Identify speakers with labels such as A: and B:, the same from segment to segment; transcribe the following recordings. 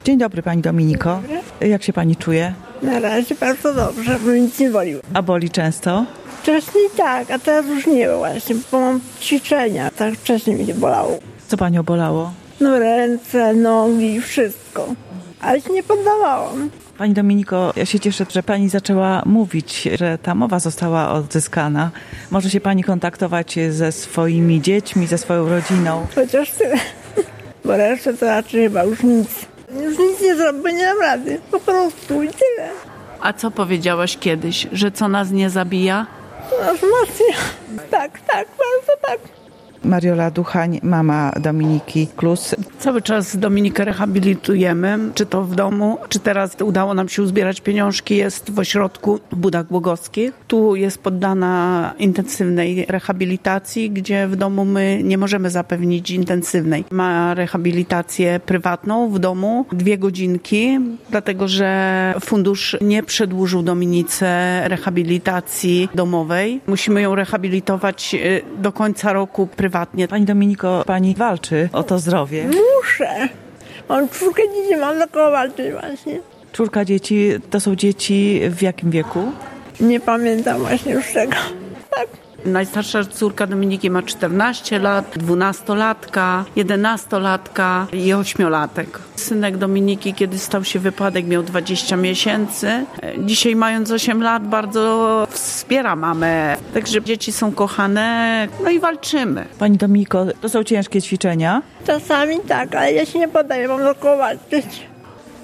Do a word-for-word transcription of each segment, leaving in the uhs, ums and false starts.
A: Dzień dobry Pani Dominiko.
B: Dobry.
A: Jak się Pani czuje?
B: Na razie bardzo dobrze, bo nic nie boliło.
A: A boli często?
B: Wcześniej tak, a teraz już nie właśnie, bo mam ćwiczenia. Tak wcześniej mi nie bolało.
A: Co Panią bolało?
B: No ręce, nogi, wszystko. Ale się nie poddawałam.
A: Pani Dominiko, ja się cieszę, że Pani zaczęła mówić, że ta mowa została odzyskana. Może się Pani kontaktować ze swoimi dziećmi, ze swoją rodziną?
B: Chociaż tyle. Bo resztę to raczej chyba już nic. Już nic nie zrobię, bo nie dam rady. Po prostu i tyle.
C: A co powiedziałaś kiedyś? Że co nas nie zabija?
B: To nasz mocniej. Tak, tak, bardzo tak.
A: Mariola Duchań, mama Dominiki Klus.
C: Cały czas Dominikę rehabilitujemy, czy to w domu, czy teraz udało nam się uzbierać pieniążki, jest w ośrodku w Budach Głogowskich. Tu jest poddana intensywnej rehabilitacji, gdzie w domu my nie możemy zapewnić intensywnej. Ma rehabilitację prywatną w domu, dwie godzinki, dlatego że fundusz nie przedłużył Dominice rehabilitacji domowej. Musimy ją rehabilitować do końca roku prywatnie.
A: Pani Dominiko, Pani walczy o to zdrowie.
B: Muszę. Mam czwórkę dzieci, mam na koło walczyć właśnie.
A: Czwórka dzieci, to są dzieci w jakim wieku?
B: Nie pamiętam właśnie już tego. Tak.
C: Najstarsza córka Dominiki ma czternaście lat, dwunastolatka, jedenastolatka i ośmiolatek. Synek Dominiki, kiedy stał się wypadek, miał dwadzieścia miesięcy. Dzisiaj, mając osiem lat, bardzo wspiera mamę. Także dzieci są kochane, no i walczymy.
A: Pani Dominiko, to są ciężkie ćwiczenia?
B: Czasami tak, ale ja się nie poddaję, mam na koło walczyć.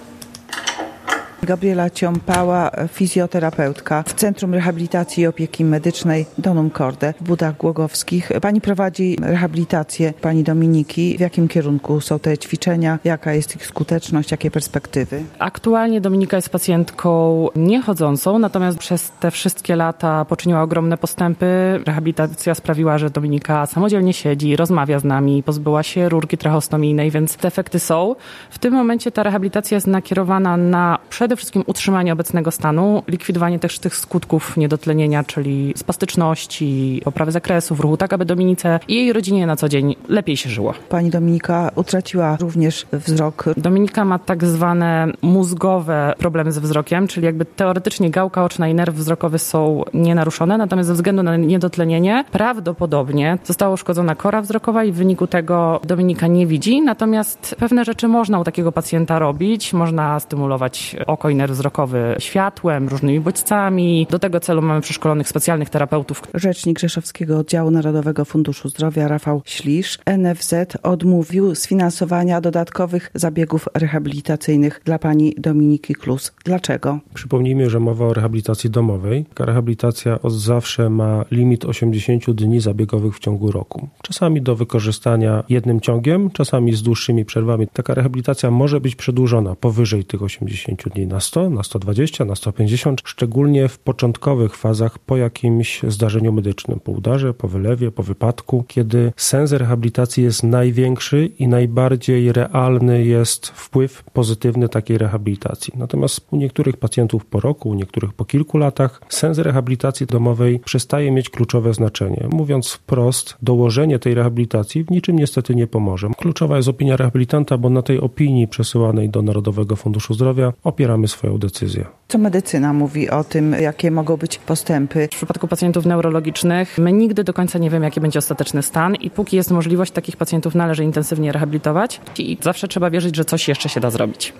A: Gabriela Ciąpała, fizjoterapeutka w Centrum Rehabilitacji i Opieki Medycznej Donum Corde w Budach Głogowskich. Pani prowadzi rehabilitację Pani Dominiki. W jakim kierunku są te ćwiczenia? Jaka jest ich skuteczność? Jakie perspektywy?
D: Aktualnie Dominika jest pacjentką niechodzącą, natomiast przez te wszystkie lata poczyniła ogromne postępy. Rehabilitacja sprawiła, że Dominika samodzielnie siedzi, rozmawia z nami, pozbyła się rurki trachostomijnej, więc te efekty są. W tym momencie ta rehabilitacja jest nakierowana na przede wszystkim utrzymanie obecnego stanu, likwidowanie też tych skutków niedotlenienia, czyli spastyczności, poprawy zakresu w ruchu, tak aby Dominice i jej rodzinie na co dzień lepiej się żyło.
A: Pani Dominika utraciła również wzrok.
D: Dominika ma tak zwane mózgowe problemy ze wzrokiem, czyli jakby teoretycznie gałka oczna i nerw wzrokowy są nienaruszone, natomiast ze względu na niedotlenienie prawdopodobnie została uszkodzona kora wzrokowa i w wyniku tego Dominika nie widzi, natomiast pewne rzeczy można u takiego pacjenta robić, można stymulować oko i nerw wzrokowy światłem, różnymi bodźcami. Do tego celu mamy przeszkolonych specjalnych terapeutów.
A: Rzecznik Rzeszowskiego Oddziału Narodowego Funduszu Zdrowia Rafał Ślisz. N F Z odmówił sfinansowania dodatkowych zabiegów rehabilitacyjnych dla pani Dominiki Klus. Dlaczego?
E: Przypomnijmy, że mowa o rehabilitacji domowej. Taka rehabilitacja od zawsze ma limit osiemdziesiąt dni zabiegowych w ciągu roku. Czasami do wykorzystania jednym ciągiem, czasami z dłuższymi przerwami. Taka rehabilitacja może być przedłużona powyżej tych osiemdziesięciu dni na sto, na sto dwadzieścia, na sto pięćdziesiąt, szczególnie w początkowych fazach po jakimś zdarzeniu medycznym, po udarze, po wylewie, po wypadku, kiedy sens rehabilitacji jest największy i najbardziej realny jest wpływ pozytywny takiej rehabilitacji. Natomiast u niektórych pacjentów po roku, u niektórych po kilku latach sens rehabilitacji domowej przestaje mieć kluczowe znaczenie. Mówiąc wprost, dołożenie tej rehabilitacji w niczym niestety nie pomoże. Kluczowa jest opinia rehabilitanta, bo na tej opinii przesyłanej do Narodowego Funduszu Zdrowia opieramy swoją decyzję.
A: Co medycyna mówi o tym, jakie mogą być postępy?
D: W przypadku pacjentów neurologicznych my nigdy do końca nie wiemy, jaki będzie ostateczny stan i póki jest możliwość, takich pacjentów należy intensywnie rehabilitować i zawsze trzeba wierzyć, że coś jeszcze się da zrobić.